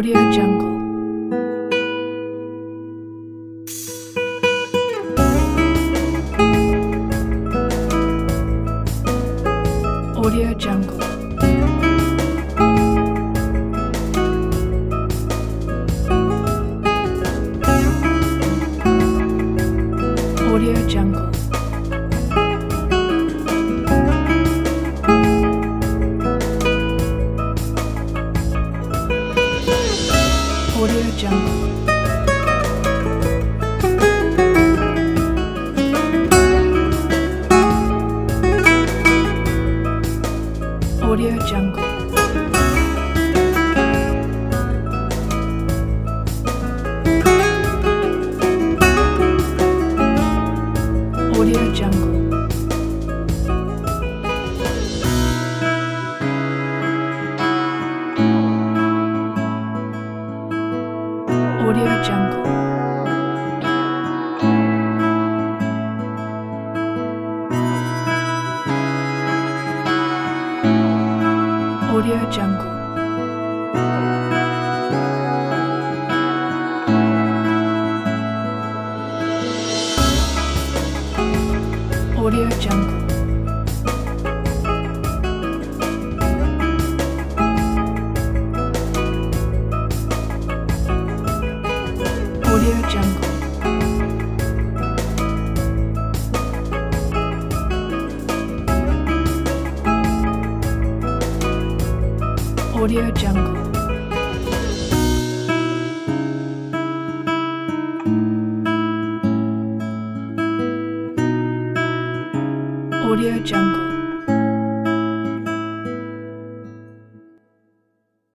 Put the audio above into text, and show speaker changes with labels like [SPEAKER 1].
[SPEAKER 1] Audio Jungle. Audio Jungle. Audio Jungle. Audio Jungle. Audio Jungle. Audio Jungle. Audio Jungle. Audio Jungle. Audio Jungle. Audio Jungle. Audio Jungle. Audio Jungle.